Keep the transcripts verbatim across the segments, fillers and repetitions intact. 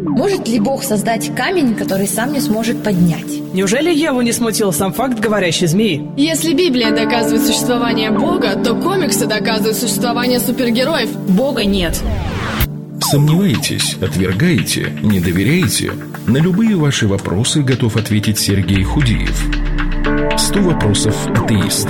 Может ли Бог создать камень, который сам не сможет поднять? Неужели Еву не смутил сам факт говорящей змеи? Если Библия доказывает существование Бога, то комиксы доказывают существование супергероев. Бога нет. Сомневаетесь, отвергаете, не доверяете? На любые ваши вопросы готов ответить Сергей Худиев. Сто вопросов атеиста.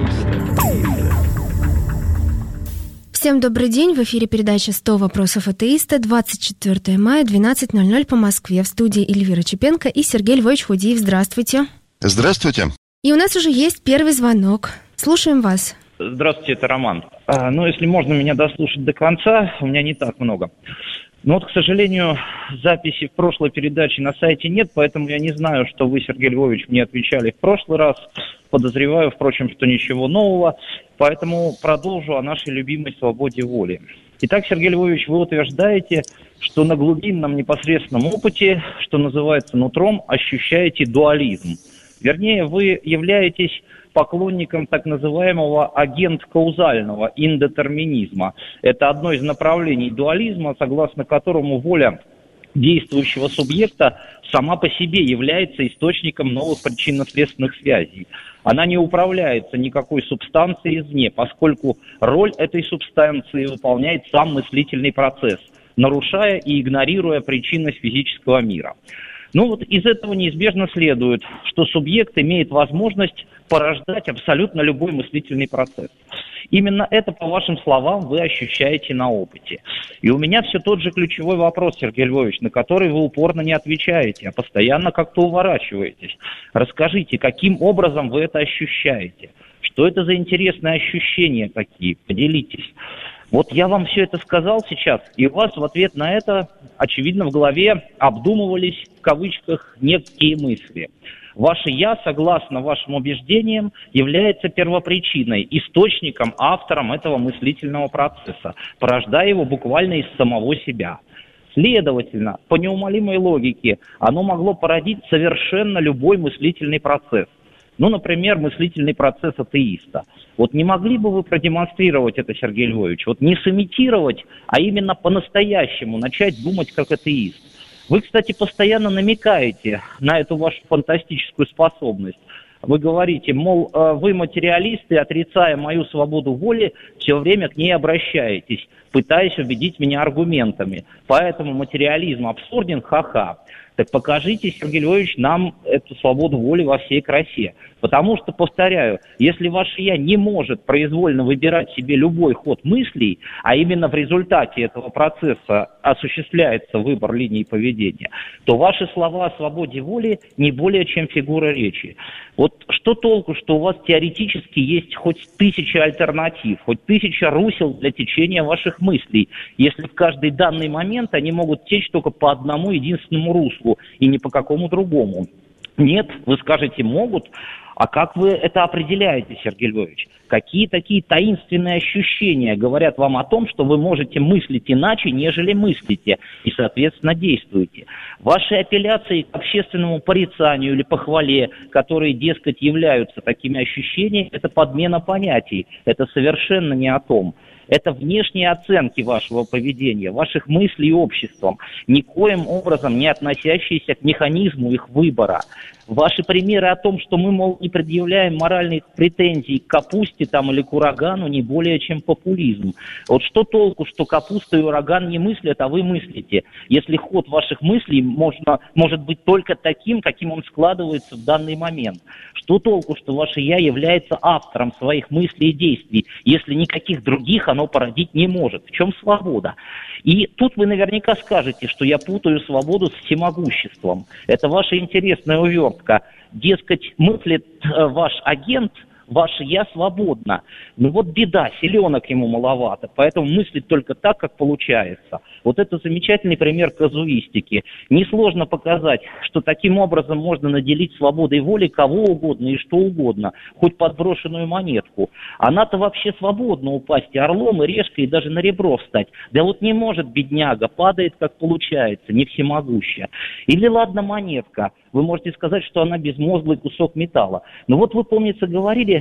Всем добрый день. В эфире передача «сто вопросов атеиста». двадцать четвёртого мая, двенадцать ноль ноль по Москве. В студии Эльвира Чепенко и Сергей Львович Худиев. Здравствуйте. Здравствуйте. И у нас уже есть первый звонок. Слушаем вас. Здравствуйте, это Роман. А, ну, если можно меня дослушать до конца, у меня не так много. Но вот, к сожалению, записи в прошлой передаче на сайте нет, поэтому я не знаю, что вы, Сергей Львович, мне отвечали в прошлый раз. Подозреваю, впрочем, что ничего нового, поэтому продолжу о нашей любимой свободе воли. Итак, Сергей Львович, вы утверждаете, что на глубинном непосредственном опыте, что называется нутром, ощущаете дуализм. Вернее, вы являетесь поклонником так называемого агент-каузального индетерминизма. Это одно из направлений дуализма, согласно которому воля действующего субъекта сама по себе является источником новых причинно-следственных связей. Она не управляется никакой субстанцией извне, поскольку роль этой субстанции выполняет сам мыслительный процесс, нарушая и игнорируя причинность физического мира. Ну вот из этого неизбежно следует, что субъект имеет возможность порождать абсолютно любой мыслительный процесс. Именно это, по вашим словам, вы ощущаете на опыте. И у меня все тот же ключевой вопрос, Сергей Львович, на который вы упорно не отвечаете, а постоянно как-то уворачиваетесь. Расскажите, каким образом вы это ощущаете? Что это за интересные ощущения такие? Поделитесь. Вот я вам все это сказал сейчас, и у вас в ответ на это, очевидно, в голове обдумывались, в кавычках, некие мысли. Ваше «я», согласно вашим убеждениям, является первопричиной, источником, автором этого мыслительного процесса, порождая его буквально из самого себя. Следовательно, по неумолимой логике, оно могло породить совершенно любой мыслительный процесс. Ну, например, мыслительный процесс атеиста. Вот не могли бы вы продемонстрировать это, Сергей Львович? Вот не сымитировать, а именно по-настоящему начать думать как атеист. Вы, кстати, постоянно намекаете на эту вашу фантастическую способность. Вы говорите, мол, вы материалисты, отрицая мою свободу воли, все время к ней обращаетесь, пытаясь убедить меня аргументами. Поэтому материализм абсурден, ха-ха. Так покажите, Сергей Львович, нам эту свободу воли во всей красе. Потому что, повторяю, если ваше «я» не может произвольно выбирать себе любой ход мыслей, а именно в результате этого процесса осуществляется выбор линии поведения, то ваши слова о свободе воли не более чем фигура речи. Вот что толку, что у вас теоретически есть хоть тысяча альтернатив, хоть тысяча русел для течения ваших мыслей, если в каждый данный момент они могут течь только по одному единственному руслу и не по какому другому. Нет, вы скажете, могут. А как вы это определяете, Сергей Львович? Какие такие таинственные ощущения говорят вам о том, что вы можете мыслить иначе, нежели мыслите, и, соответственно, действуете? Ваши апелляции к общественному порицанию или похвале, которые, дескать, являются такими ощущениями, это подмена понятий, это совершенно не о том. Это внешние оценки вашего поведения, ваших мыслей обществом, никоим образом не относящиеся к механизму их выбора. Ваши примеры о том, что мы, мол, не предъявляем моральных претензий к капусте там, или к урагану, не более чем популизм. Вот что толку, что капуста и ураган не мыслят, а вы мыслите, если ход ваших мыслей можно, может быть только таким, каким он складывается в данный момент? Что толку, что ваше «я» является автором своих мыслей и действий, если никаких других оно породить не может? В чем свобода? И тут вы наверняка скажете, что я путаю свободу с всемогуществом. Это ваша интересная увертка. Дескать, мыслит э, ваш агент, ваше «я» свободно. Ну вот беда, селенок ему маловато, поэтому мыслит только так, как получается. Вот это замечательный пример казуистики. Несложно показать, что таким образом можно наделить свободой воли кого угодно и что угодно, хоть подброшенную монетку. Она-то вообще свободна упасть и орлом, и решкой, и даже на ребро встать. Да вот не может бедняга, падает как получается, не всемогущая. Или ладно монетка, вы можете сказать, что она безмозглый кусок металла. Но вот вы, помнится, говорили,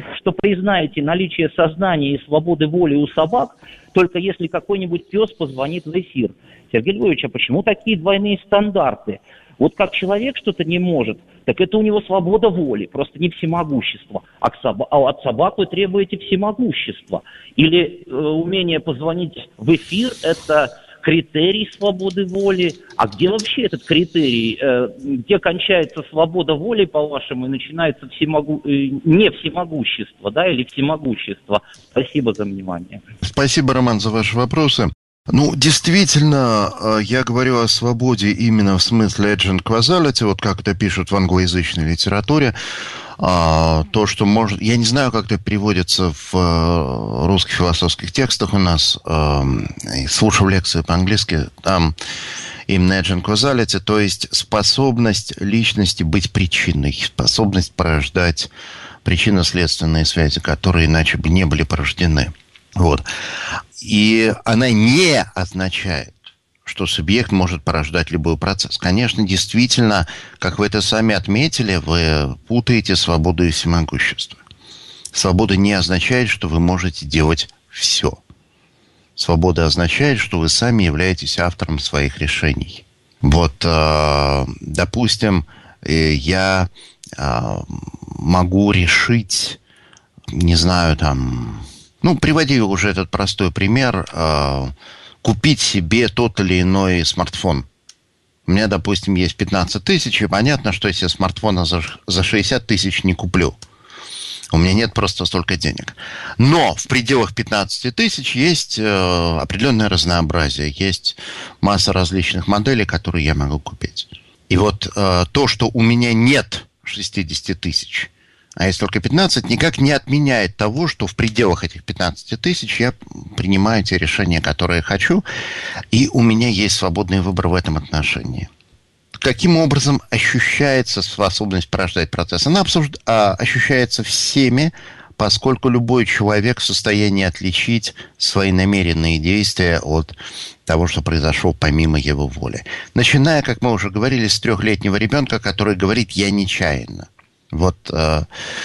сказали, что признаете наличие сознания и свободы воли у собак, только если какой-нибудь пес позвонит в эфир. Сергей Львович, а почему такие двойные стандарты? Вот как человек что-то не может, так это у него свобода воли, просто не всемогущество. А, к соб... а от собак вы требуете всемогущества. Или э, умение позвонить в эфир – это критерий свободы воли. А где вообще этот критерий? Э, где кончается свобода воли, по-вашему, и начинается всемогу... э, не всемогущество, да, или всемогущество? Спасибо за внимание. Спасибо, Роман, за ваши вопросы. Ну, действительно, я говорю о свободе именно в смысле agent causality, вот как это пишут в англоязычной литературе. То, что может... Я не знаю, как это переводится в русских философских текстах у нас. Слушал лекции по-английски, там именно agent causality, то есть способность личности быть причиной, способность порождать причинно-следственные связи, которые иначе бы не были порождены. Вот. И она не означает, что субъект может порождать любой процесс. Конечно, действительно, как вы это сами отметили, вы путаете свободу и всемогущество. Свобода не означает, что вы можете делать все. Свобода означает, что вы сами являетесь автором своих решений. Вот, допустим, я могу решить, не знаю, там... Ну, приводи уже этот простой пример. Э, купить себе тот или иной смартфон. У меня, допустим, есть пятнадцать тысяч, и понятно, что если смартфона за, за шестьдесят тысяч не куплю. У меня нет просто столько денег. Но в пределах пятнадцать тысяч есть э, определенное разнообразие. Есть масса различных моделей, которые я могу купить. И вот э, то, что у меня нет шестьдесят тысяч, а есть только пятнадцать, никак не отменяет того, что в пределах этих пятнадцати тысяч я принимаю те решения, которые я хочу, и у меня есть свободный выбор в этом отношении. Каким образом ощущается способность порождать процесс? Она обсужд... а, ощущается всеми, поскольку любой человек в состоянии отличить свои намеренные действия от того, что произошло помимо его воли. Начиная, как мы уже говорили, с трехлетнего ребенка, который говорит «я нечаянно». Вот э,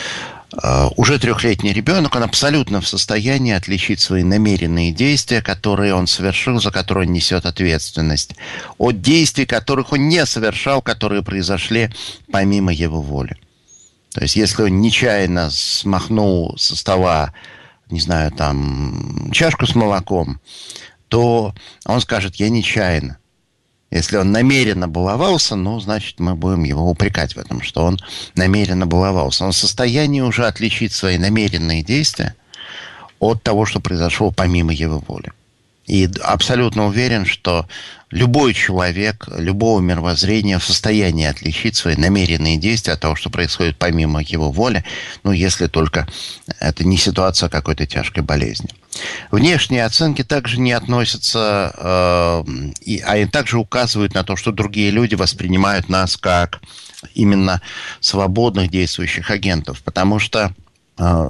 э, уже трехлетний ребенок, он абсолютно в состоянии отличить свои намеренные действия, которые он совершил, за которые он несет ответственность, от действий, которых он не совершал, которые произошли помимо его воли. То есть, если он нечаянно смахнул со стола, не знаю, там, чашку с молоком, то он скажет «я нечаянно». Если он намеренно баловался, ну, значит, мы будем его упрекать в этом, что он намеренно баловался. Он в состоянии уже отличить свои намеренные действия от того, что произошло помимо его воли. И абсолютно уверен, что любой человек, любого мировоззрения в состоянии отличить свои намеренные действия от того, что происходит помимо его воли, ну, если только это не ситуация какой-то тяжкой болезни. Внешние оценки также не относятся, э, и, а и также указывают на то, что другие люди воспринимают нас как именно свободных действующих агентов, потому что э,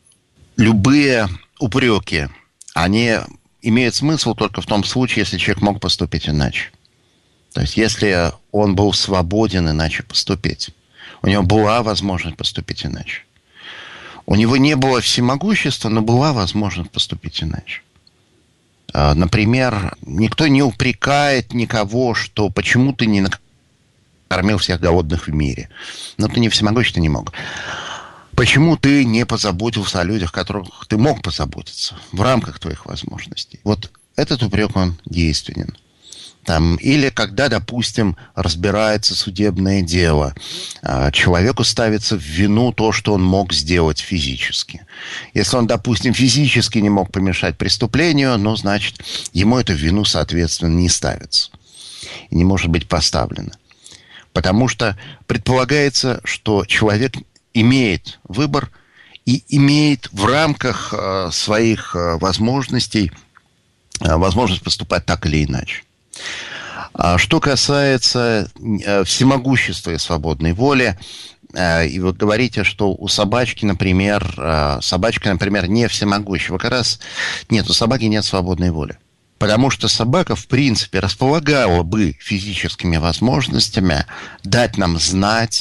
любые упреки, они имеют смысл только в том случае, если человек мог поступить иначе. То есть, если он был свободен иначе поступить, у него была возможность поступить иначе. У него не было всемогущества, но была возможность поступить иначе. Например, никто не упрекает никого, что почему ты не накормил всех голодных в мире. Но ты не всемогущий, ты не мог. Почему ты не позаботился о людях, о которых ты мог позаботиться в рамках твоих возможностей? Вот этот упрек, он действенен. Там, или когда, допустим, разбирается судебное дело, человеку ставится в вину то, что он мог сделать физически. Если он, допустим, физически не мог помешать преступлению, ну, значит, ему эту вину, соответственно, не ставится. И не может быть поставлена. Потому что предполагается, что человек имеет выбор и имеет в рамках своих возможностей возможность поступать так или иначе. Что касается всемогущества и свободной воли, и вы говорите, что у собачки, например, собачка, например, не всемогущая. Как раз нет, у собаки нет свободной воли. Потому что собака, в принципе, располагала бы физическими возможностями дать нам знать,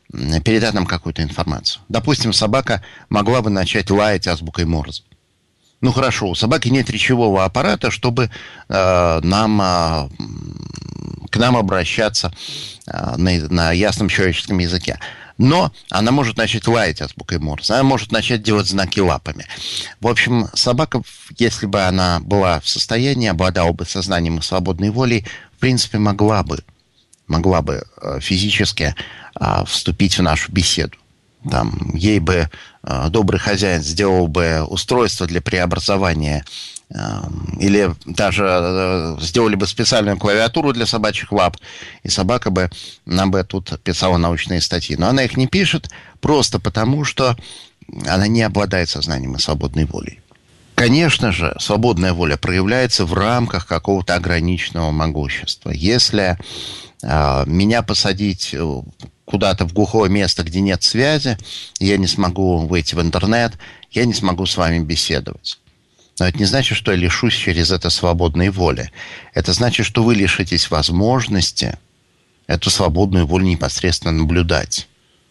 передать нам какую-то информацию. Допустим, собака могла бы начать лаять азбукой Морзе. Ну хорошо, у собаки нет речевого аппарата, чтобы э, нам, э, к нам обращаться э, на, на ясном человеческом языке. Но она может начать лаять азбукой Морзе, она может начать делать знаки лапами. В общем, собака, если бы она была в состоянии, обладала бы сознанием и свободной волей, в принципе, могла бы, могла бы э, физически э, вступить в нашу беседу. Там, ей бы э, добрый хозяин сделал бы устройство для преобразования э, или даже э, сделали бы специальную клавиатуру для собачьих лап, и собака бы нам бы тут писала научные статьи. Но она их не пишет просто потому, что она не обладает сознанием и свободной волей. Конечно же, свободная воля проявляется в рамках какого-то ограниченного могущества. Если э, меня посадить куда-то в глухое место, где нет связи, я не смогу выйти в интернет, я не смогу с вами беседовать. Но это не значит, что я лишусь через это свободной воли. Это значит, что вы лишитесь возможности эту свободную волю непосредственно наблюдать.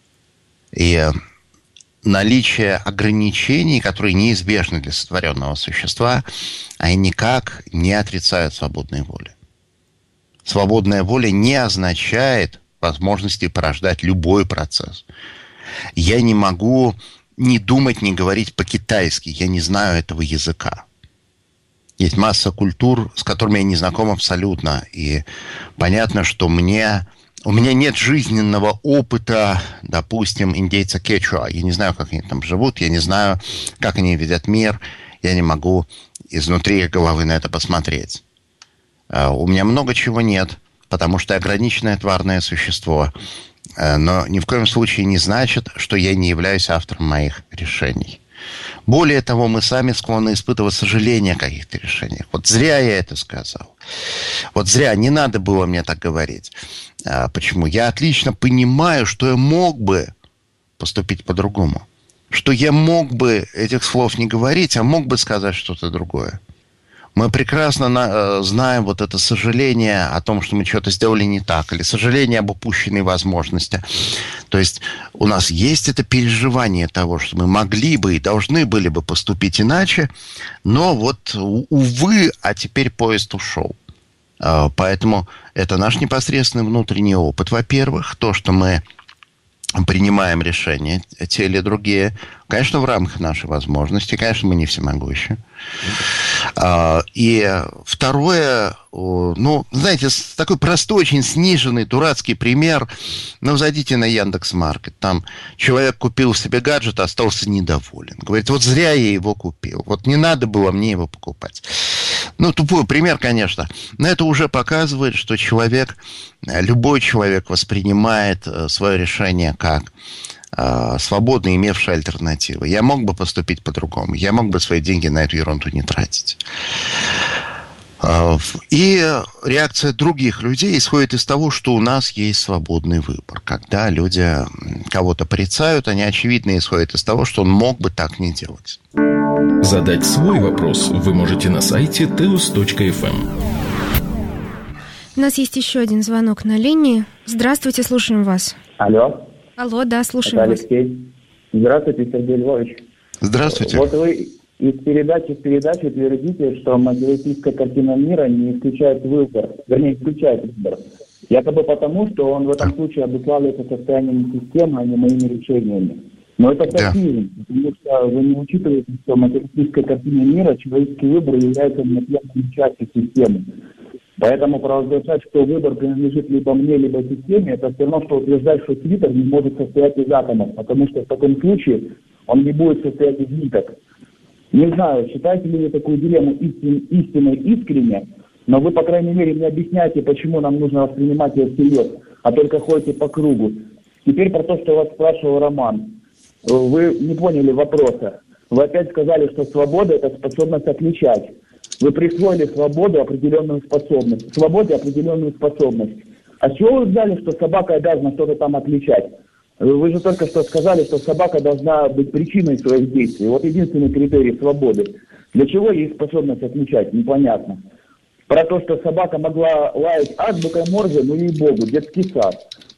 И наличие ограничений, которые неизбежны для сотворенного существа, они никак не отрицают свободной воли. Свободная воля не означает возможности порождать любой процесс. Я не могу ни думать, ни говорить по-китайски. Я не знаю этого языка. Есть масса культур, с которыми я не знаком абсолютно. И понятно, что мне... У меня нет жизненного опыта, допустим, индейца кечуа. Я не знаю, как они там живут. Я не знаю, как они видят мир. Я не могу изнутри их головы на это посмотреть. У меня много чего нет, потому что я ограниченное тварное существо. Но ни в коем случае не значит, что я не являюсь автором моих решений. Более того, мы сами склонны испытывать сожаление о каких-то решениях. Вот зря я это сказал. Вот зря, не надо было мне так говорить. Почему? Я отлично понимаю, что я мог бы поступить по-другому. Что я мог бы этих слов не говорить, а мог бы сказать что-то другое. Мы прекрасно на, знаем вот это сожаление о том, что мы что-то сделали не так, или сожаление об упущенной возможности. То есть у нас есть это переживание того, что мы могли бы и должны были бы поступить иначе, но вот, увы, а теперь поезд ушел. Поэтому это наш непосредственный внутренний опыт. Во-первых, то, что мы принимаем решения, те или другие, конечно, в рамках нашей возможности, конечно, мы не всемогущи. И второе, ну, знаете, такой простой, очень сниженный, дурацкий пример. Ну, зайдите на Яндекс.Маркет. Там человек купил себе гаджет, остался недоволен. Говорит, вот зря я его купил. Вот не надо было мне его покупать. Ну, тупой пример, конечно. Но это уже показывает, что человек, любой человек воспринимает свое решение как э, свободно имевший альтернативы. Я мог бы поступить по-другому. Я мог бы свои деньги на эту ерунду не тратить. И реакция других людей исходит из того, что у нас есть свободный выбор. Когда люди кого-то порицают, они очевидно исходят из того, что он мог бы так не делать. Задать свой вопрос вы можете на сайте теос точка эф эм. У нас есть еще один звонок на линии. Здравствуйте, слушаем вас. Алло. Алло, да, слушаем Это вас. Алексей. Здравствуйте, Сергей Львович. Здравствуйте. Вот вы из передачи в передачу твердите, что материалистическая картина мира не исключает выбор, вернее, исключает выбор. Якобы потому, что он в этом случае обуславливается состоянием системы, а не моими решениями. Но это пофигизм, да. Потому что вы не учитываете, что в материалистической картине мира человеческий выбор является неотъемлемой частью системы. Поэтому провозглашать, что выбор принадлежит либо мне, либо системе, это все равно, что утверждать, что Твиттер не может состоять из атомов, потому что в таком случае он не будет состоять из ниток. Не знаю, считаете ли вы такую дилемму истин, истинной искренне, но вы, по крайней мере, не объясняете, почему нам нужно воспринимать ее всерьез, а только ходите по кругу. Теперь про то, что вас спрашивал Роман. Вы не поняли вопроса. Вы опять сказали, что свобода – это способность отличать. Вы присвоили свободу определенную способность. Свободе определенную способность. А с чего вы взяли, что собака обязана что-то там отличать? Вы же только что сказали, что собака должна быть причиной своих действий. Вот единственный критерий свободы. Для чего ей способность отличать? Непонятно. Про то, что собака могла лаять азбукой Морзе, ну ей-богу, детский сад.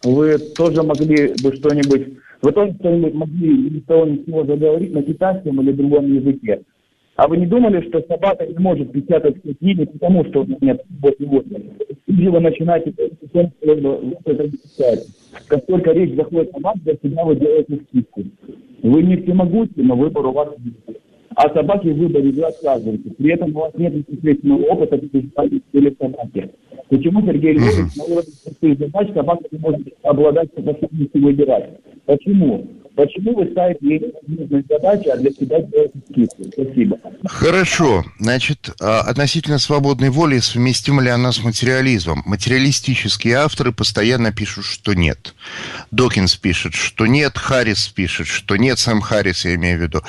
вы тоже могли бы что-нибудь, вы тоже что-нибудь могли ни с того ни с сего заговорить на китайском или другом языке. А вы не думали, что собака не может печатать статьи не потому, что у нее нет воли? Или вы начинаете с тем, что вы это не писаете. Как только речь заходит о вас, для себя вы делаете скидку. Вы не всемогущи, но выбор у вас есть. А собаки в выборе вы отказываете. При этом у вас нет непосредственного опыта или собаки. Почему Сергей Львович на уровне простых задач собака не может обладать способностью выбирать? Почему? Почему вы ставите ей нужные задачи, а для себя делаете скидку? Спасибо. Хорошо. Значит, относительно свободной воли, совместима ли она с материализмом? Материалистические авторы постоянно пишут, что нет. Докинс пишет, что нет. Харрис пишет, что нет. Сэм Харрис, я имею в виду.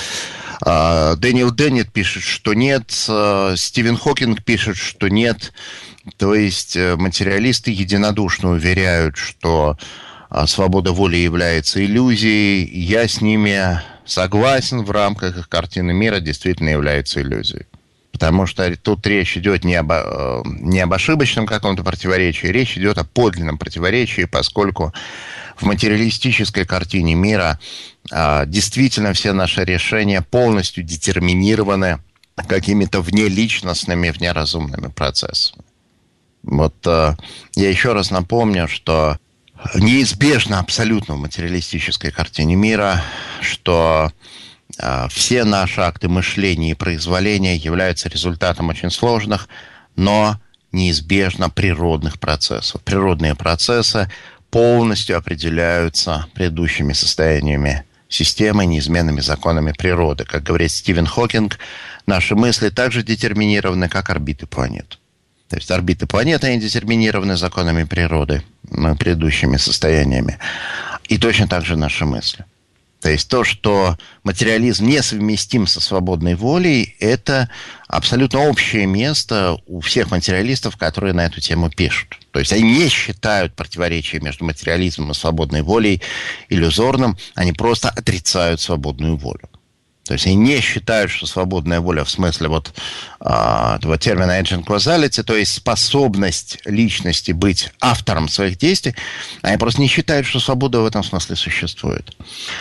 Дэниел Деннет пишет, что нет. Стивен Хокинг пишет, что нет. То есть материалисты единодушно уверяют, что свобода воли является иллюзией. Я с ними согласен, в рамках их картины мира действительно является иллюзией. Потому что тут речь идет не об, не об ошибочном каком-то противоречии, речь идет о подлинном противоречии, поскольку в материалистической картине мира действительно все наши решения полностью детерминированы какими-то внеличностными, внеразумными процессами. Вот я еще раз напомню, что неизбежно абсолютно в материалистической картине мира, что э, все наши акты мышления и произволения являются результатом очень сложных, но неизбежно природных процессов. Природные процессы полностью определяются предыдущими состояниями системы, неизменными законами природы. Как говорит Стивен Хокинг, наши мысли также детерминированы, как орбиты планет. То есть орбиты планеты, они детерминированы законами природы, предыдущими состояниями. И точно так же наши мысли. То есть то, что материализм несовместим со свободной волей, это абсолютно общее место у всех материалистов, которые на эту тему пишут. То есть они не считают противоречие между материализмом и свободной волей иллюзорным, они просто отрицают свободную волю. То есть они не считают, что свободная воля в смысле вот э, этого термина agent causality, то есть способность личности быть автором своих действий, они просто не считают, что свобода в этом смысле существует.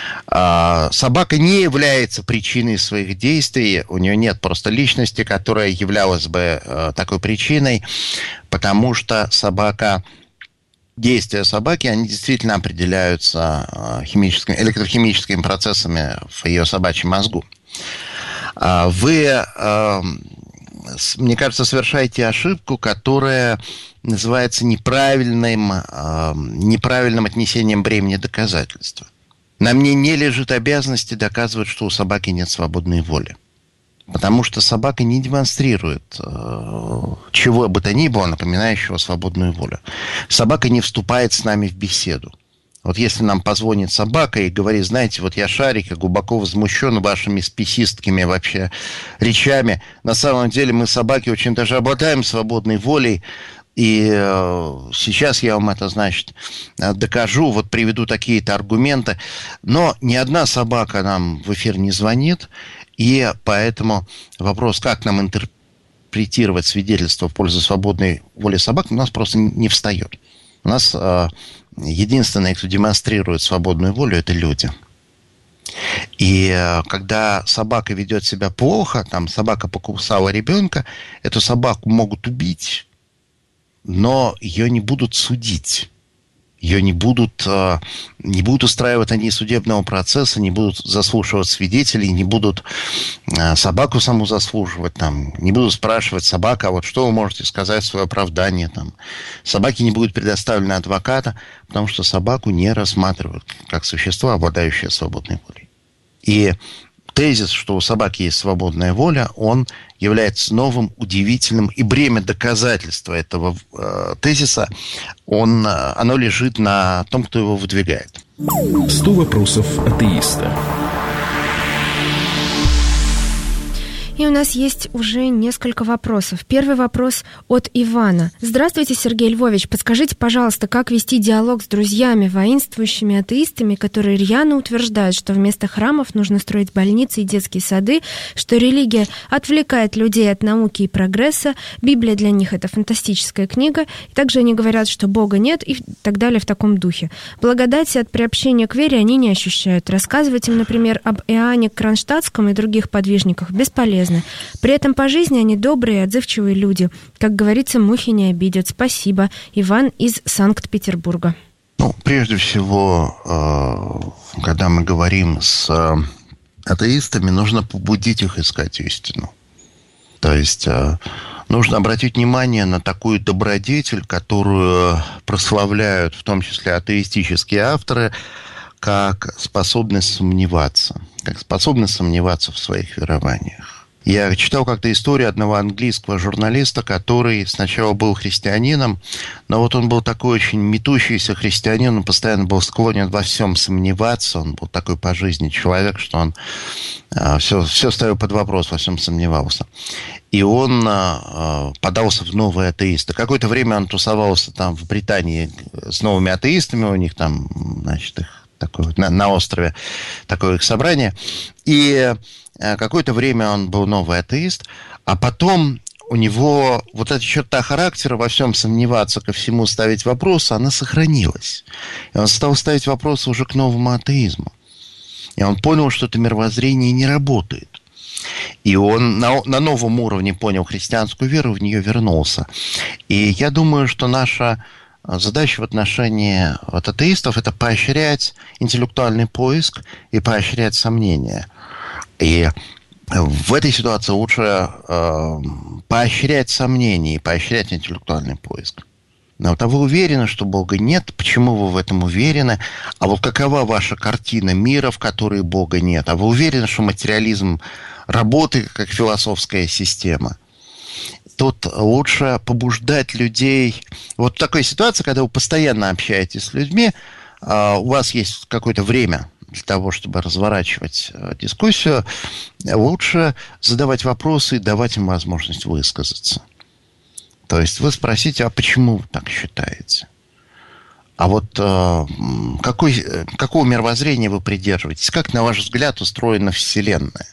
Э, собака не является причиной своих действий, у нее нет просто личности, которая являлась бы э, такой причиной, потому что собака... Действия собаки, они действительно определяются химическими, электрохимическими процессами в ее собачьем мозгу. Вы, мне кажется, совершаете ошибку, которая называется неправильным, неправильным отнесением бремени доказательства. На мне не лежит обязанности доказывать, что у собаки нет свободной воли. Потому что собака не демонстрирует э, чего бы то ни было, напоминающего свободную волю. Собака не вступает с нами в беседу. Вот если нам позвонит собака и говорит, знаете, вот я Шарик, я глубоко возмущен вашими спесистскими вообще речами. На самом деле мы, собаки, очень даже обладаем свободной волей. И э, сейчас я вам это, значит, докажу, вот приведу такие-то аргументы. Но ни одна собака нам в эфир не звонит. И поэтому вопрос, как нам интерпретировать свидетельство в пользу свободной воли собак, у нас просто не встает. У нас э, единственные, кто демонстрирует свободную волю, это люди. И э, когда собака ведет себя плохо, там собака покусала ребенка, эту собаку могут убить, но ее не будут судить. Ее не будут, не будут устраивать на ней судебного процесса, не будут заслушивать свидетелей, не будут собаку саму заслушивать, там, не будут спрашивать собака, а вот что вы можете сказать в свое оправдание. Там. Собаке не будет предоставлено адвоката, потому что собаку не рассматривают как существо, обладающее свободной волей. И тезис, что у собаки есть свободная воля, он является новым, удивительным, и бремя доказательства этого э, тезиса, он, оно лежит на том, кто его выдвигает. сто вопросов атеиста. И у нас есть уже несколько вопросов. Первый вопрос от Ивана. Здравствуйте, Сергей Львович. Подскажите, пожалуйста, как вести диалог с друзьями, воинствующими атеистами, которые рьяно утверждают, что вместо храмов нужно строить больницы и детские сады, что религия отвлекает людей от науки и прогресса, Библия для них — это фантастическая книга, и также они говорят, что Бога нет и так далее в таком духе. Благодати от приобщения к вере они не ощущают. Рассказывать им, например, об Иоанне Кронштадтском и других подвижниках бесполезно. При этом по жизни они добрые и отзывчивые люди. Как говорится, мухи не обидят. Спасибо. Иван из Санкт-Петербурга. Ну, прежде всего, когда мы говорим с атеистами, нужно побудить их искать истину. То есть нужно обратить внимание на такую добродетель, которую прославляют в том числе атеистические авторы, как способность сомневаться, как способность сомневаться в своих верованиях. Я читал как-то историю одного английского журналиста, который сначала был христианином, но вот он был такой очень метущийся христианин, он постоянно был склонен во всем сомневаться, он был такой по жизни человек, что он а, все, все ставил под вопрос, во всем сомневался. И он а, подался в новые атеисты. Какое-то время он тусовался там в Британии с новыми атеистами, у них там, значит, их такое вот, на, на острове такое их собрание. И какое-то время он был новый атеист, а потом у него вот эта черта характера во всем сомневаться, ко всему ставить вопросы, она сохранилась. И он стал ставить вопросы уже к новому атеизму. И он понял, что это мировоззрение не работает. И он на, на новом уровне понял христианскую веру, в нее вернулся. И я думаю, что наша задача в отношении вот, атеистов – это поощрять интеллектуальный поиск и поощрять сомнения. И в этой ситуации лучше э, поощрять сомнения и поощрять интеллектуальный поиск. Но вот, а вы уверены, что Бога нет? Почему вы в этом уверены? А вот какова ваша картина мира, в которой Бога нет? А вы уверены, что материализм работает как философская система? Тут лучше побуждать людей. Вот в такой ситуации, когда вы постоянно общаетесь с людьми, э, у вас есть какое-то время для того, чтобы разворачивать дискуссию, лучше задавать вопросы и давать им возможность высказаться. То есть вы спросите, а почему вы так считаете? А вот э, какой, какого мировоззрения вы придерживаетесь? Как, на ваш взгляд, устроена Вселенная?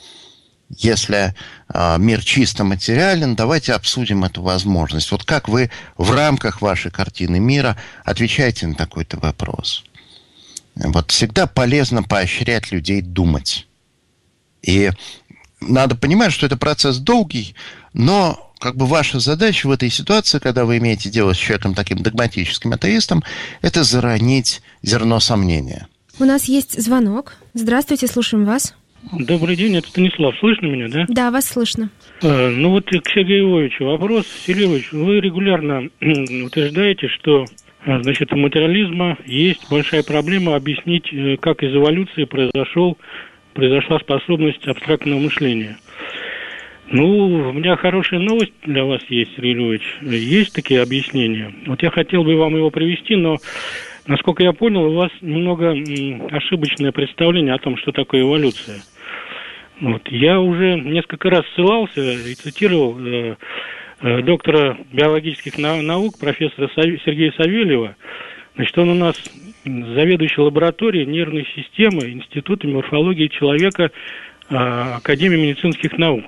Если э, мир чисто материален, давайте обсудим эту возможность. Вот как вы в рамках вашей картины мира отвечаете на такой-то вопрос? Вот всегда полезно поощрять людей думать. И надо понимать, что это процесс долгий, но как бы ваша задача в этой ситуации, когда вы имеете дело с человеком таким догматическим атеистом, это заронить зерно сомнения. У нас есть звонок. Здравствуйте, слушаем вас. Добрый день, это Станислав. Слышно меня, да? Да, вас слышно. А, ну вот к Сергею Львовичу вопрос. Сергей Львович, вы регулярно утверждаете, что значит, у материализма есть большая проблема объяснить, как из эволюции произошел, произошла способность абстрактного мышления. Ну, у меня хорошая новость для вас есть, Сергей Львович. Есть такие объяснения. Вот я хотел бы вам его привести, но, насколько я понял, у вас немного ошибочное представление о том, что такое эволюция. Вот. Я уже несколько раз ссылался и цитировал э, э, доктора биологических наук, профессора Сергея Савельева. Значит, он у нас заведующий лабораторией нервной системы Института морфологии человека э, Академии медицинских наук.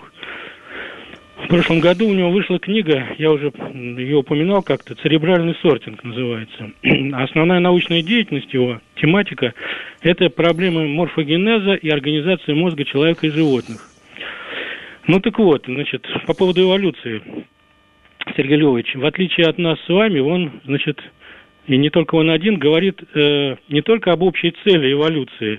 В прошлом году у него вышла книга, я уже ее упоминал как-то, «Церебральный сортинг» называется. Основная научная деятельность его, тематика, это проблемы морфогенеза и организации мозга человека и животных. Ну так вот, значит, по поводу эволюции, Сергей Львович, в отличие от нас с вами, он, значит, и не только он один, говорит э, не только об общей цели эволюции,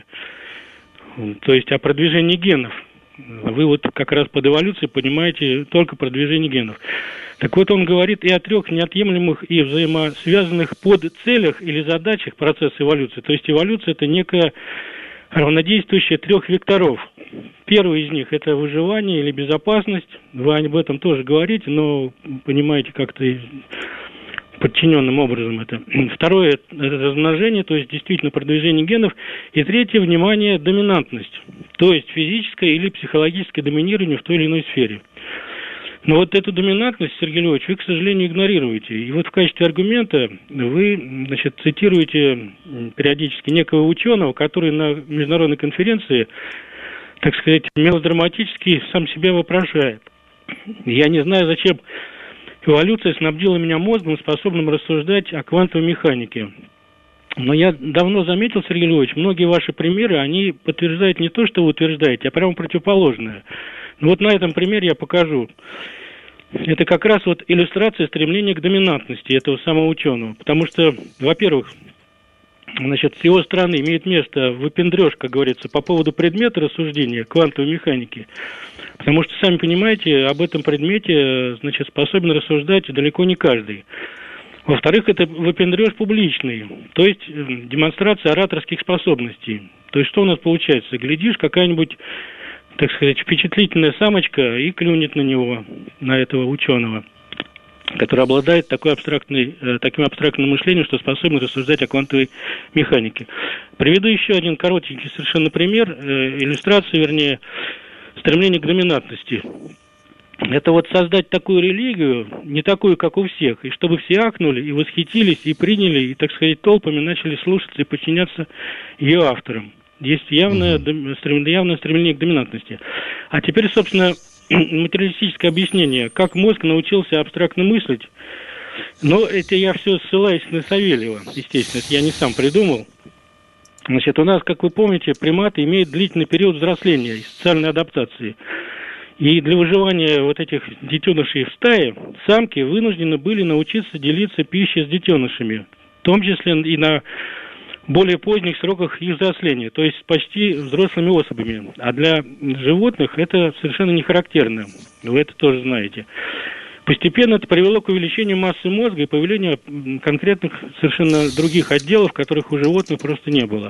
то есть о продвижении генов. Вы вот как раз под эволюцией понимаете только продвижение генов. Так вот, он говорит и о трех неотъемлемых и взаимосвязанных подцелях или задачах процесса эволюции. То есть эволюция – это некое равнодействующее трех векторов. Первый из них – это выживание или безопасность. Вы об этом тоже говорите, но понимаете как-то подчиненным образом это. Второе – это размножение, то есть действительно продвижение генов. И третье – внимание, доминантность, то есть физическое или психологическое доминирование в той или иной сфере. Но вот эту доминантность, Сергей Львович, вы, к сожалению, игнорируете. И вот в качестве аргумента вы, значит, цитируете периодически некого ученого, который на международной конференции, так сказать, мелодраматически сам себя вопрошает. Я не знаю, зачем эволюция снабдила меня мозгом, способным рассуждать о квантовой механике. Но я давно заметил, Сергей Львович, многие ваши примеры, они подтверждают не то, что вы утверждаете, а прямо противоположное. Ну вот на этом примере я покажу. Это как раз вот иллюстрация стремления к доминантности этого самого ученого. Потому что, во-первых, значит, с его стороны имеет место выпендрёж, как говорится, по поводу предмета рассуждения квантовой механики. Потому что, сами понимаете, об этом предмете, значит, способен рассуждать далеко не каждый. Во-вторых, это выпендрёж публичный, то есть демонстрация ораторских способностей. То есть что у нас получается? Глядишь, какая-нибудь, так сказать, впечатлительная самочка и клюнет на него, на этого ученого, который обладает такой абстрактной, таким абстрактным мышлением, что способен рассуждать о квантовой механике. Приведу еще один коротенький совершенно пример, иллюстрацию, вернее, стремление к доминантности. Это вот создать такую религию, не такую, как у всех, и чтобы все ахнули, и восхитились, и приняли, и, так сказать, толпами начали слушаться и подчиняться ее авторам. Есть явное, mm-hmm. явное стремление к доминантности. А теперь, собственно, материалистическое объяснение, как мозг научился абстрактно мыслить. Но это я все ссылаюсь на Савельева, естественно, это я не сам придумал. Значит, у нас, как вы помните, приматы имеют длительный период взросления и социальной адаптации. И для выживания вот этих детенышей в стае самки вынуждены были научиться делиться пищей с детенышами, в том числе и на более поздних сроках их взросления, то есть почти взрослыми особями. А для животных это совершенно не характерно, вы это тоже знаете. Постепенно это привело к увеличению массы мозга и появлению конкретных совершенно других отделов, которых у животных просто не было.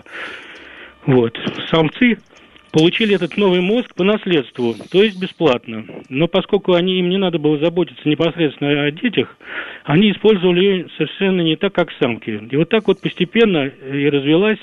Вот. Самцы получили этот новый мозг по наследству, то есть бесплатно. Но поскольку они, им не надо было заботиться непосредственно о детях, они использовали ее совершенно не так, как самки. И вот так вот постепенно и развилась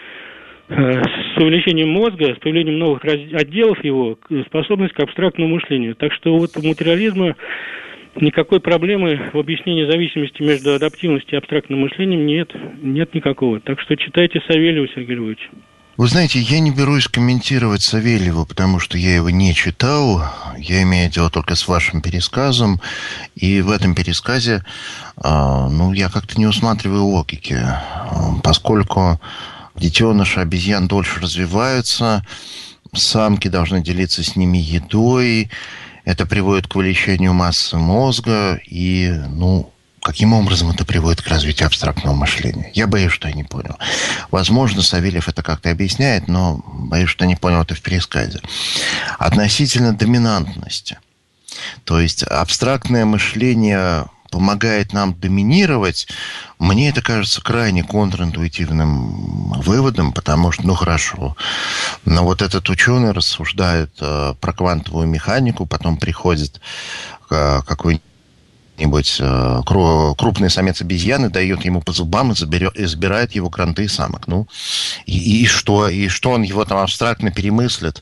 э, с увеличением мозга, с появлением новых раз... отделов его, способность к абстрактному мышлению. Так что вот у материализма никакой проблемы в объяснении зависимости между адаптивностью и абстрактным мышлением нет, нет никакого. Так что читайте Савельева, Сергей Львович. Вы знаете, я не берусь комментировать Савельева, потому что я его не читал. Я имею дело только с вашим пересказом. И в этом пересказе, ну, я как-то не усматриваю логики. Поскольку детеныши обезьян дольше развиваются, самки должны делиться с ними едой, это приводит к увеличению массы мозга и, ну, каким образом это приводит к развитию абстрактного мышления? Я боюсь, что я не понял. Возможно, Савельев это как-то объясняет, но боюсь, что не понял это в пересказе. Относительно доминантности. То есть абстрактное мышление помогает нам доминировать, мне это кажется крайне контринтуитивным выводом, потому что, ну хорошо, но вот этот ученый рассуждает э, про квантовую механику, потом приходит э, какой-нибудь нибудь крупный самец обезьяны дает ему по зубам и, заберет, и забирает его гранты самок. Ну, и, и что? И что он его там абстрактно перемыслит?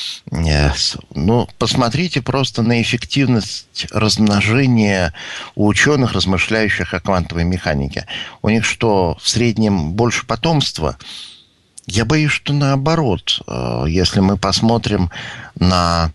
Yes. Ну, посмотрите просто на эффективность размножения у ученых, размышляющих о квантовой механике. У них что, в среднем больше потомства? Я боюсь, что наоборот. Если мы посмотрим на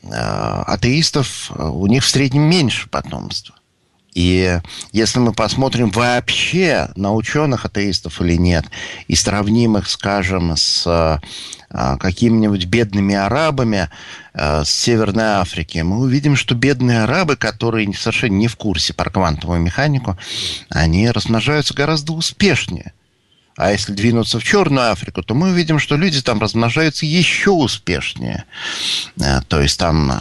атеистов, у них в среднем меньше потомства. И если мы посмотрим вообще на ученых атеистов или нет, и сравним их, скажем, с какими-нибудь бедными арабами с Северной Африки, мы увидим, что бедные арабы, которые совершенно не в курсе про квантовую механику, они размножаются гораздо успешнее. А если двинуться в Черную Африку, то мы увидим, что люди там размножаются еще успешнее. То есть там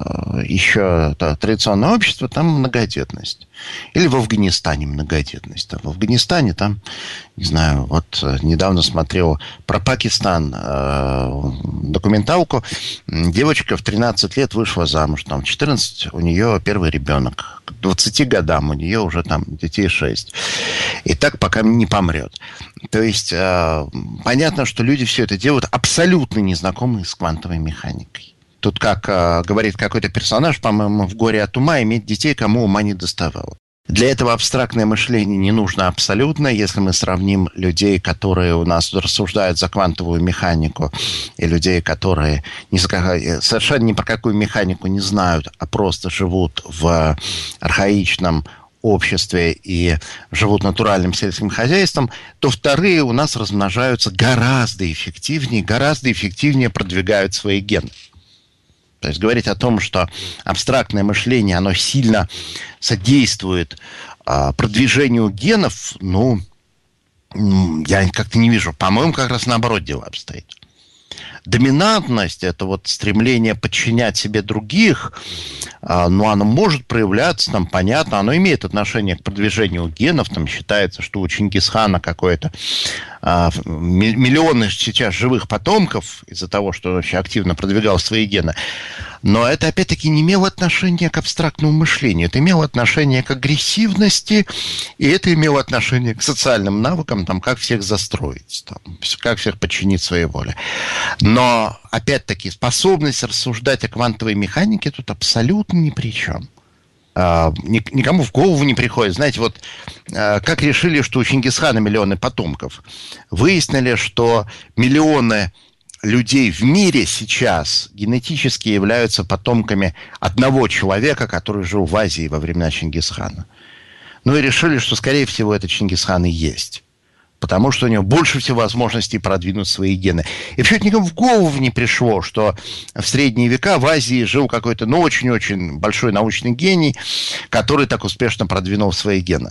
еще традиционное общество, там многодетность. Или в Афганистане многодетность. В Афганистане там не знаю, вот недавно смотрел про Пакистан э, документалку. Девочка в тринадцать лет вышла замуж, там в четырнадцать у нее первый ребенок. К двадцати годам у нее уже там детей шесть. И так пока не помрет. То есть э, понятно, что люди все это делают абсолютно незнакомые с квантовой механикой. Тут, как э, говорит какой-то персонаж, по-моему, в «Горе от ума» иметь детей, кому ума не доставало. Для этого абстрактное мышление не нужно абсолютно. Если мы сравним людей, которые у нас рассуждают за квантовую механику, и людей, которые не за, совершенно ни про какую механику не знают, а просто живут в архаичном обществе и живут натуральным сельским хозяйством, то вторые у нас размножаются гораздо эффективнее, гораздо эффективнее продвигают свои гены. То есть говорить о том, что абстрактное мышление, оно сильно содействует а, продвижению генов, ну, я как-то не вижу. По-моему, как раз наоборот дело обстоит. Доминантность, это вот стремление подчинять себе других, а, ну, оно может проявляться, там, понятно, оно имеет отношение к продвижению генов, там считается, что у Чингисхана какое-то а, миллионы сейчас живых потомков из-за того, что он вообще активно продвигал свои гены. Но это, опять-таки, не имело отношения к абстрактному мышлению. Это имело отношение к агрессивности, и это имело отношение к социальным навыкам, там, как всех застроить, там, как всех подчинить своей воле. Но, опять-таки, способность рассуждать о квантовой механике тут абсолютно ни при чем. Никому в голову не приходит. Знаете, вот как решили, что у Чингисхана миллионы потомков? Выяснили, что миллионы людей в мире сейчас генетически являются потомками одного человека, который жил в Азии во времена Чингисхана. Ну и решили, что, скорее всего, это Чингисхан и есть. Потому что у него больше всего возможностей продвинуть свои гены. И вообще никому в голову не пришло, что в средние века в Азии жил какой-то, ну, очень-очень большой научный гений, который так успешно продвинул свои гены.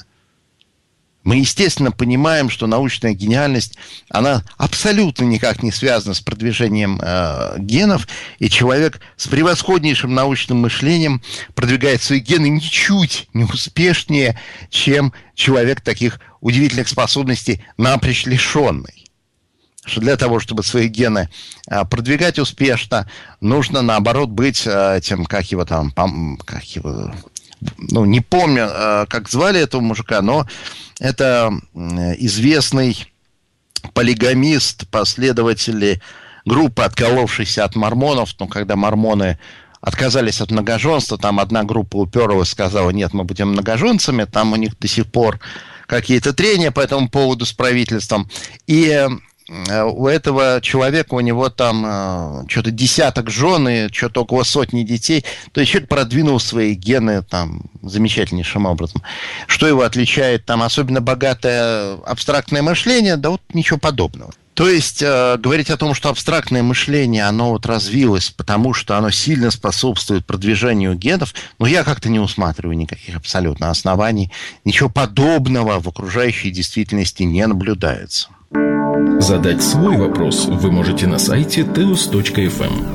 Мы, естественно, понимаем, что научная гениальность, она абсолютно никак не связана с продвижением э, генов, и человек с превосходнейшим научным мышлением продвигает свои гены ничуть не успешнее, чем человек таких удивительных способностей напрочь лишенный. Что для того, чтобы свои гены э, продвигать успешно, нужно, наоборот, быть э, тем, как его там, пом, как его... Ну, не помню, как звали этого мужика, но это известный полигамист, последователь группы, отколовшейся от мормонов. Но когда мормоны отказались от многоженства, там одна группа уперлась и сказала: нет, мы будем многоженцами. Там у них до сих пор какие-то трения по этому поводу с правительством. И у этого человека, у него там э, что-то десяток жен и что-то около сотни детей. То есть человек продвинул свои гены там замечательнейшим образом. Что его отличает? Там особенно богатое абстрактное мышление? Да вот ничего подобного. То есть э, говорить о том, что абстрактное мышление, оно вот развилось, потому что оно сильно способствует продвижению генов, но я как-то не усматриваю никаких абсолютно оснований. Ничего подобного в окружающей действительности не наблюдается. Задать свой вопрос вы можете на сайте теос точка эф эм.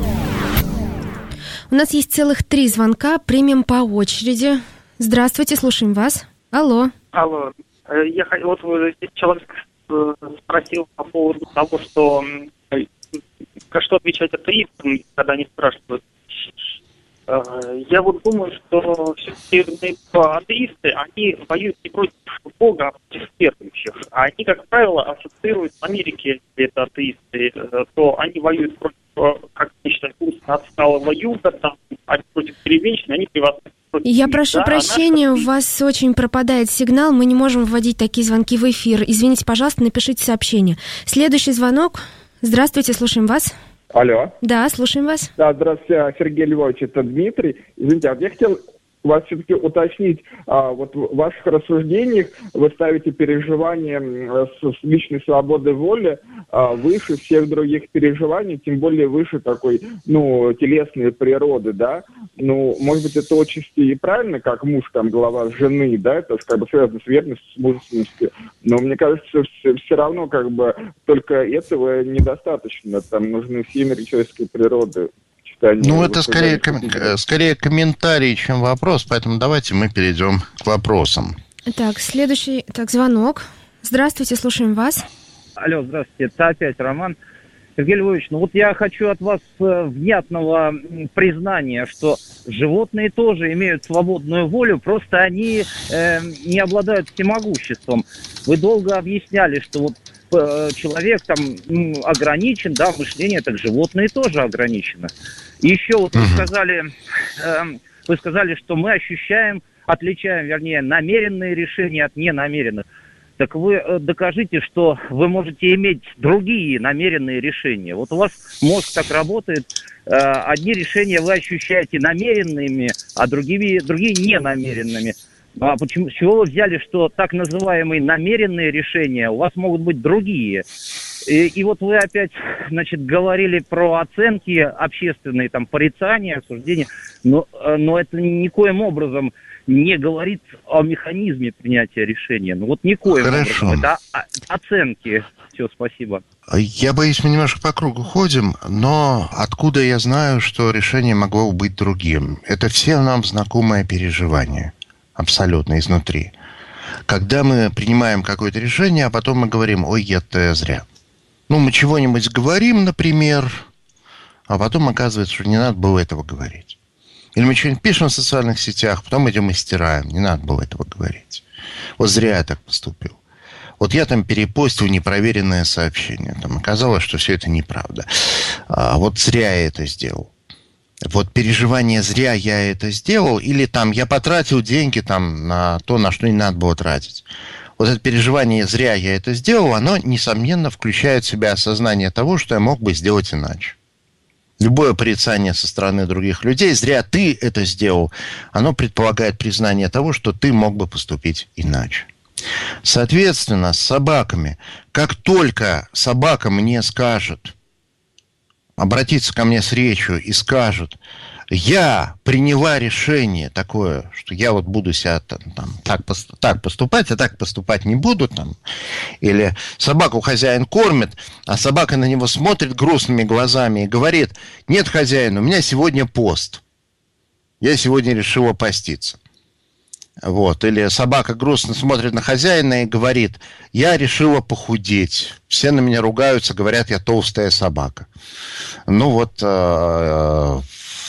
У нас есть целых три звонка, примем по очереди. Здравствуйте, слушаем вас. Алло. Алло. Я, вот человек спросил по поводу того, что что отвечать атеистам, когда они спрашивают. Я вот думаю, что все-таки атеисты, они воюют не против Бога, а против верующих. А они, как правило, ассоциируют в Америке, если это атеисты, то они воюют против, как я считаю, отсталого юга, там, они против деревенщины, они превосходят. Я них, прошу да, прощения, а у вас очень пропадает сигнал, мы не можем вводить такие звонки в эфир. Извините, пожалуйста, напишите сообщение. Следующий звонок. Здравствуйте, слушаем вас. Алло. Да, слушаем вас. Да, здравствуйте, Сергей Львович, это Дмитрий. Извините, а я хотел вас все-таки уточнить, а, вот в ваших рассуждениях вы ставите переживания с, с личной свободой воли а, выше всех других переживаний, тем более выше такой, ну, телесной природы, да? Ну, может быть, это отчасти и правильно, как муж, там, глава жены, да, это как бы связано с верностью, с мужественностью, но мне кажется, все, все равно, как бы, только этого недостаточно, там нужны все меры человеческой природы. Ну, это скорее, ком- скорее комментарий, чем вопрос, поэтому давайте мы перейдем к вопросам. Так, следующий, так, звонок. Здравствуйте, слушаем вас. Алло, здравствуйте, это опять Роман. Сергей Львович, ну вот я хочу от вас внятного признания, что животные тоже имеют свободную волю, просто они э, не обладают всемогуществом. Вы долго объясняли, что вот э, человек там м, ограничен, да, мышление, так животные тоже ограничены. И еще вот вы сказали, э, вы сказали, что мы ощущаем, отличаем, вернее, намеренные решения от ненамеренных. Так вы докажите, что вы можете иметь другие намеренные решения. Вот у вас мозг так работает. Одни решения вы ощущаете намеренными, а другие, другие ненамеренными. А почему, с чего вы взяли, что так называемые намеренные решения у вас могут быть другие? И, и вот вы опять, значит, говорили про оценки общественные, там, порицания, осуждения, но, но это никоим образом не говорит о механизме принятия решения. Ну вот никоим Хорошо. образом. Это оценки. Все, спасибо. Я боюсь, мы немножко по кругу ходим, но откуда я знаю, что решение могло быть другим? Это все нам знакомое переживание. Абсолютно изнутри. Когда мы принимаем какое-то решение, а потом мы говорим: ой, это зря. Ну, мы чего-нибудь говорим, например, а потом оказывается, что не надо было этого говорить. Или мы что-нибудь пишем в социальных сетях, потом идем и стираем. Не надо было этого говорить. Вот зря я так поступил. Вот я там перепостил непроверенное сообщение. Там оказалось, что все это неправда. А вот зря я это сделал. Вот переживание «зря я это сделал», или там «я потратил деньги там, на то, на что не надо было тратить». Вот это переживание «зря я это сделал», оно, несомненно, включает в себя осознание того, что я мог бы сделать иначе. Любое порицание со стороны других людей «зря ты это сделал», оно предполагает признание того, что ты мог бы поступить иначе. Соответственно, с собаками, как только собака мне скажет, обратится ко мне с речью и скажет: я приняла решение такое, что я вот буду себя там, там, так, так поступать, а так поступать не буду. Там. Или собаку хозяин кормит, а собака на него смотрит грустными глазами и говорит: нет, хозяин, у меня сегодня пост. Я сегодня решила поститься. Вот. Или собака грустно смотрит на хозяина и говорит: я решила похудеть. Все на меня ругаются, говорят, я толстая собака. Ну вот, э,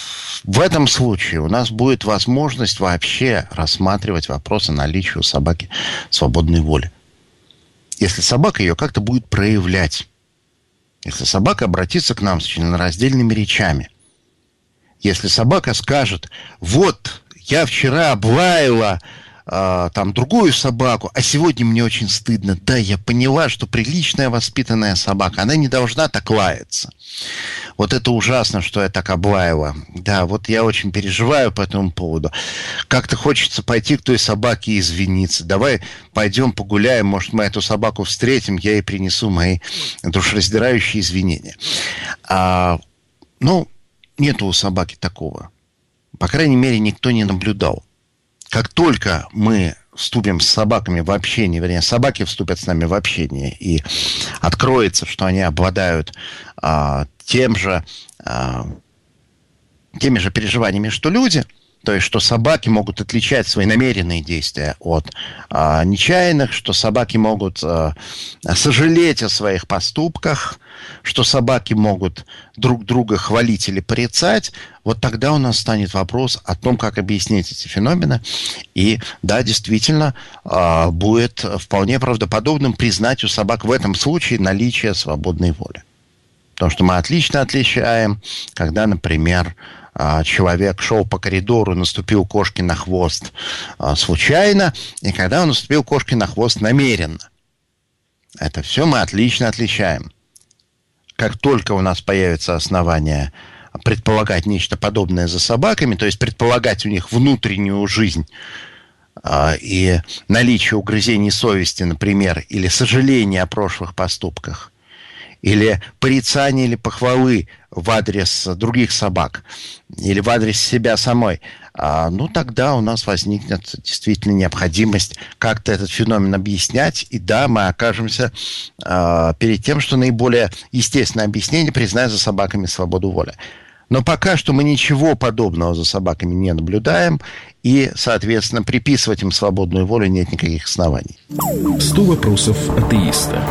в этом случае у нас будет возможность вообще рассматривать вопрос о наличии у собаки свободной воли. Если собака ее как-то будет проявлять. Если собака обратится к нам с членораздельными речами. Если собака скажет: вот, я вчера облаяла э, там другую собаку, а сегодня мне очень стыдно. Да, я поняла, что приличная воспитанная собака, она не должна так лаяться. Вот это ужасно, что я так облаяла. Да, вот я очень переживаю по этому поводу. Как-то хочется пойти к той собаке и извиниться. Давай пойдем погуляем, может, мы эту собаку встретим, я ей принесу мои душераздирающие извинения. А, ну, нету у собаки такого. По крайней мере, никто не наблюдал. Как только мы вступим с собаками в общение, вернее, собаки вступят с нами в общение, и откроется, что они обладают а, тем же, а, теми же переживаниями, что люди, то есть, что собаки могут отличать свои намеренные действия от а, нечаянных, что собаки могут а, сожалеть о своих поступках, что собаки могут друг друга хвалить или порицать, вот тогда у нас станет вопрос о том, как объяснить эти феномены. И да, действительно, а, будет вполне правдоподобным признать у собак в этом случае наличие свободной воли. Потому что мы отлично отличаем, когда, например, человек шел по коридору, наступил кошке на хвост случайно, и когда он наступил кошке на хвост намеренно. Это все мы отлично отличаем. Как только у нас появится основание предполагать нечто подобное за собаками, то есть предполагать у них внутреннюю жизнь и наличие угрызений совести, например, или сожаления о прошлых поступках, или порицание или похвалы в адрес других собак, или в адрес себя самой, ну, тогда у нас возникнет действительно необходимость как-то этот феномен объяснять, и да, мы окажемся перед тем, что наиболее естественное объяснение признать за собаками свободу воли. Но пока что мы ничего подобного за собаками не наблюдаем, и, соответственно, приписывать им свободную волю нет никаких оснований. сто вопросов атеиста.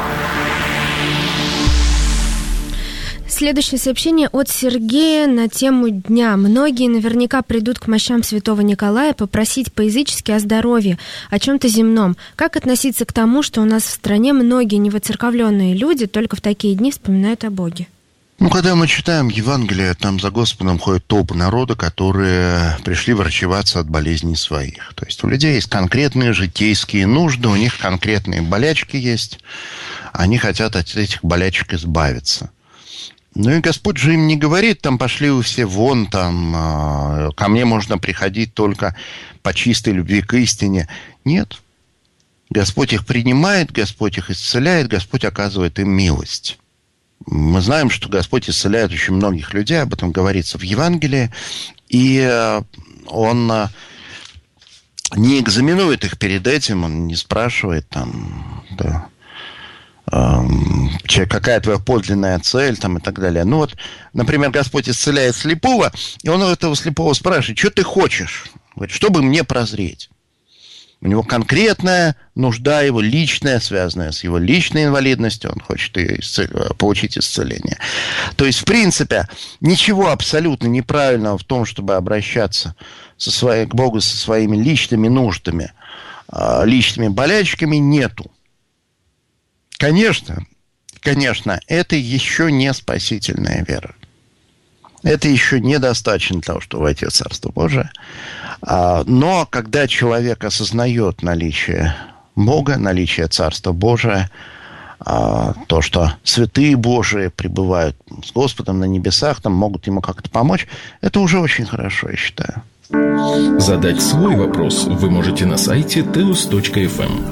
Следующее сообщение от Сергея на тему дня. Многие наверняка придут к мощам святого Николая попросить по-язычески о здоровье, о чем-то земном. Как относиться к тому, что у нас в стране многие невоцерковленные люди только в такие дни вспоминают о Боге? Ну, когда мы читаем Евангелие, там за Господом ходит толпы народа, которые пришли врачеваться от болезней своих. То есть у людей есть конкретные житейские нужды, у них конкретные болячки есть, они хотят от этих болячек избавиться. Ну и Господь же им не говорит, там, пошли вы все вон, там, ко мне можно приходить только по чистой любви к истине. Нет. Господь их принимает, Господь их исцеляет, Господь оказывает им милость. Мы знаем, что Господь исцеляет очень многих людей, об этом говорится в Евангелии, и Он не экзаменует их перед этим, Он не спрашивает, там, да, какая твоя подлинная цель, там, и так далее. Ну вот, например, Господь исцеляет слепого, и он у этого слепого спрашивает, что ты хочешь? Говорит, чтобы мне прозреть. У него конкретная нужда его личная, связанная с его личной инвалидностью, он хочет ее исцел... получить исцеление. То есть, в принципе, ничего абсолютно неправильного в том, чтобы обращаться со своей... к Богу со своими личными нуждами, личными болячками, нету. Конечно, конечно, это еще не спасительная вера. Это еще недостаточно для того, чтобы войти в Царство Божие. Но когда человек осознает наличие Бога, наличие Царства Божия, то, что святые Божии пребывают с Господом на небесах, там могут ему как-то помочь, это уже очень хорошо, я считаю. Задать свой вопрос вы можете на сайте теос точка эф эм.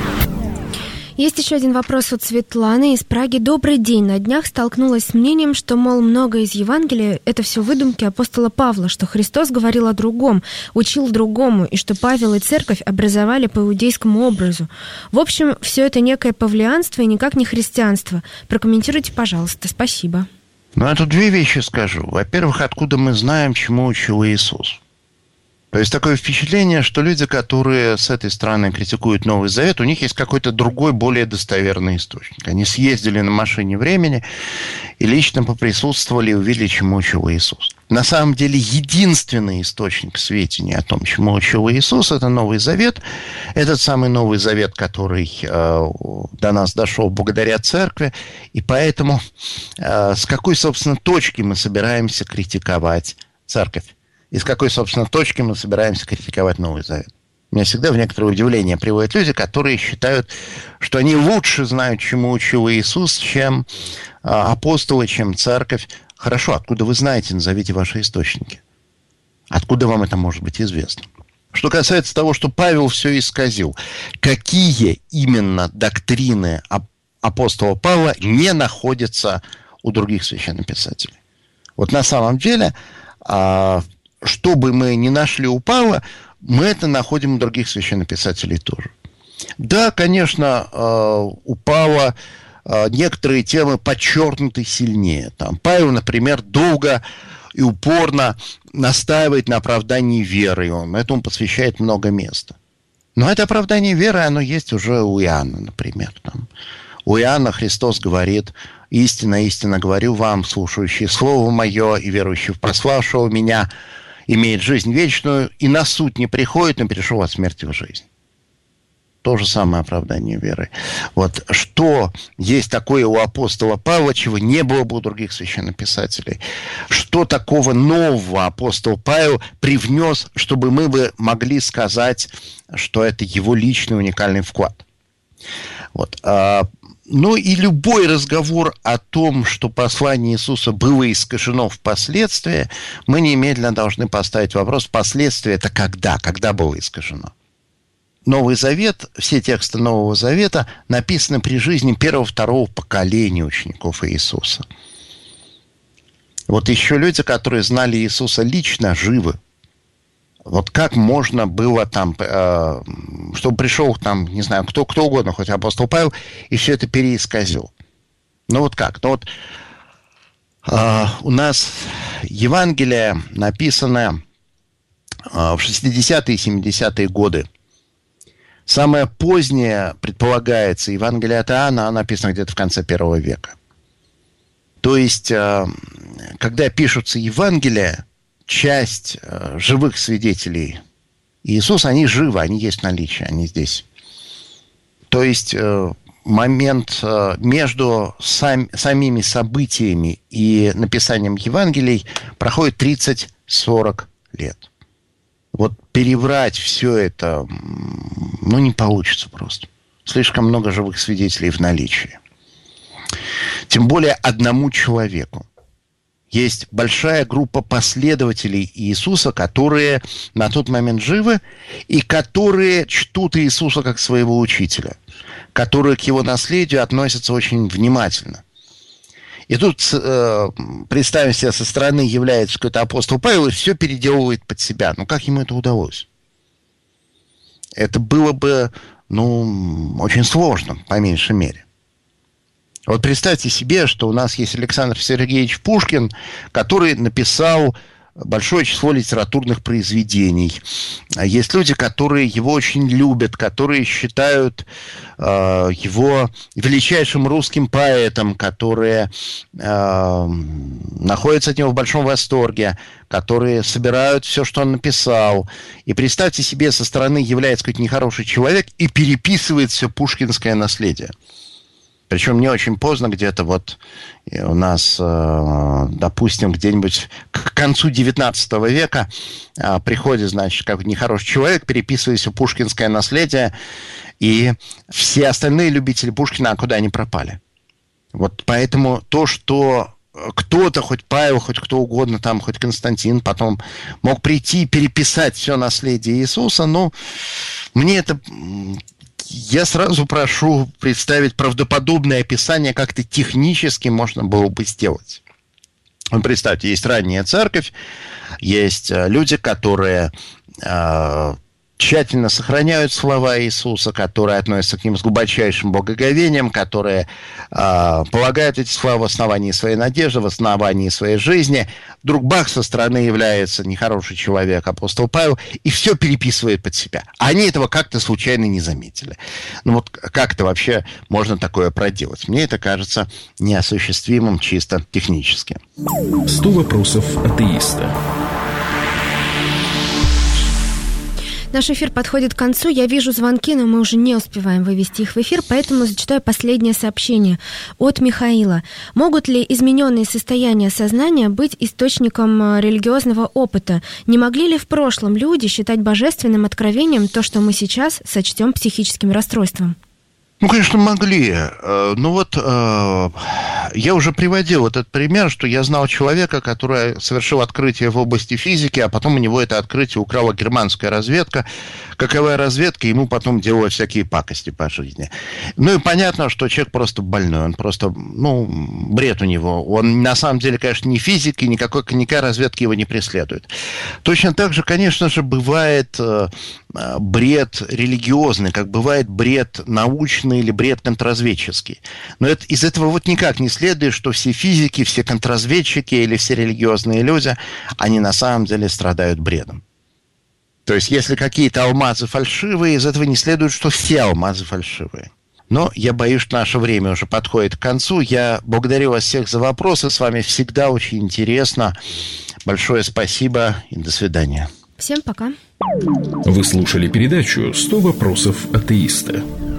Есть еще один вопрос от Светланы из Праги. Добрый день. На днях столкнулась с мнением, что, мол, многое из Евангелия – это все выдумки апостола Павла, что Христос говорил о другом, учил другому, и что Павел и церковь образовали по иудейскому образу. В общем, все это некое павлианство и никак не христианство. Прокомментируйте, пожалуйста. Спасибо. Ну, я тут две вещи скажу. Во-первых, откуда мы знаем, чему учил Иисус? То есть такое впечатление, что люди, которые с этой стороны критикуют Новый Завет, у них есть какой-то другой, более достоверный источник. Они съездили на машине времени и лично поприсутствовали и увидели, чему учил Иисус. На самом деле, единственный источник сведений о том, чему учил Иисус, это Новый Завет. Этот самый Новый Завет, который э, до нас дошел благодаря церкви. И поэтому э, с какой, собственно, точки мы собираемся критиковать церковь? И с какой, собственно, точки мы собираемся критиковать Новый Завет. Меня всегда в некоторое удивление приводят люди, которые считают, что они лучше знают, чему учил Иисус, чем апостолы, чем церковь. Хорошо, откуда вы знаете, назовите ваши источники. Откуда вам это может быть известно? Что касается того, что Павел все исказил, какие именно доктрины апостола Павла не находятся у других священнописателей? Вот на самом деле... Что бы мы ни нашли у Павла, мы это находим у других священнописателей тоже. Да, конечно, у Павла некоторые темы подчеркнуты сильнее. Там Павел, например, долго и упорно настаивает на оправдании веры, и он этому посвящает много места. Но это оправдание веры, оно есть уже у Иоанна, например. Там. У Иоанна Христос говорит: «Истинно, истинно говорю вам, слушающие слово мое и верующие в прославшего меня, имеет жизнь вечную, и на суд не приходит, но перешел от смерти в жизнь». То же самое оправдание веры. Вот что есть такое у апостола Павла, чего не было бы у других священнописателей? Что такого нового апостол Павел привнес, чтобы мы бы могли сказать, что это его личный уникальный вклад? Вот. Ну и любой разговор о том, что послание Иисуса было искажено впоследствии, мы немедленно должны поставить вопрос: последствия это когда? Когда было искажено? Новый Завет, все тексты Нового Завета написаны при жизни первого-второго поколения учеников Иисуса. Вот еще люди, которые знали Иисуса лично, живы. Вот как можно было там, э, чтобы пришел там, не знаю, кто, кто угодно, хоть апостол Павел, и все это переисказил. Ну вот как? Ну вот У нас Евангелие написано в шестидесятые и семидесятые годы. Самое позднее, предполагается, Евангелие от Иоанна, оно написано где-то в конце первого века. То есть, когда пишутся Евангелия, часть живых свидетелей Иисуса, они живы, они есть в наличии, они здесь. То есть, момент между сам, самими событиями и написанием Евангелий проходит тридцать-сорок лет. Вот переврать все это, ну, не получится просто. Слишком много живых свидетелей в наличии. Тем более одному человеку. Есть большая группа последователей Иисуса, которые на тот момент живы и которые чтут Иисуса как своего учителя, которые к его наследию относятся очень внимательно. И тут, э, представим себе, со стороны является какой-то апостол Павел и все переделывает под себя. Ну, как ему это удалось? Это было бы, ну, очень сложно, по меньшей мере. Вот представьте себе, что у нас есть Александр Сергеевич Пушкин, который написал большое число литературных произведений. Есть люди, которые его очень любят, которые считают э, его величайшим русским поэтом, которые э, находятся от него в большом восторге, которые собирают все, что он написал. И представьте себе, со стороны является какой-то нехороший человек и переписывает все пушкинское наследие. Причем не очень поздно, где-то вот у нас, допустим, где-нибудь к концу девятнадцатого века приходит, значит, какой-то нехороший человек, переписывает все пушкинское наследие, и все остальные любители Пушкина, а куда они пропали? Вот поэтому то, что кто-то, хоть Павел, хоть кто угодно, там, хоть Константин, потом мог прийти и переписать все наследие Иисуса, ну, мне это... Я сразу прошу представить правдоподобное описание, как это технически можно было бы сделать. Вот представьте, есть ранняя церковь, есть люди, которые э, тщательно сохраняют слова Иисуса, которые относятся к ним с глубочайшим благоговением, которые э, полагают эти слова в основании своей надежды, в основании своей жизни. Вдруг бах, со стороны является нехороший человек, апостол Павел, и все переписывает под себя. А они этого как-то случайно не заметили. Ну вот как это вообще можно такое проделать? Мне это кажется неосуществимым чисто технически. сто вопросов атеиста. Наш эфир подходит к концу. Я вижу звонки, но мы уже не успеваем вывести их в эфир, поэтому зачитаю последнее сообщение от Михаила. Могут ли измененные состояния сознания быть источником религиозного опыта? Не могли ли в прошлом люди считать божественным откровением то, что мы сейчас сочтем психическим расстройством? Ну, конечно, могли. Ну вот я уже приводил этот пример, что я знал человека, который совершил открытие в области физики, а потом у него это открытие украла германская разведка. Каковая разведка ему потом делала всякие пакости по жизни. Ну и понятно, что человек просто больной, он просто, ну, бред у него. Он на самом деле, конечно, не физик, и никакой, никакая разведка его не преследует. Точно так же, конечно же, бывает бред религиозный, как бывает бред научный или бред контрразведческий. Но это, из этого вот никак не следует, что все физики, все контрразведчики или все религиозные люди, они на самом деле страдают бредом. То есть, если какие-то алмазы фальшивые, из этого не следует, что все алмазы фальшивые. Но я боюсь, что наше время уже подходит к концу. Я благодарю вас всех за вопросы. С вами всегда очень интересно. Большое спасибо и до свидания. Всем пока. Вы слушали передачу «сто вопросов атеиста».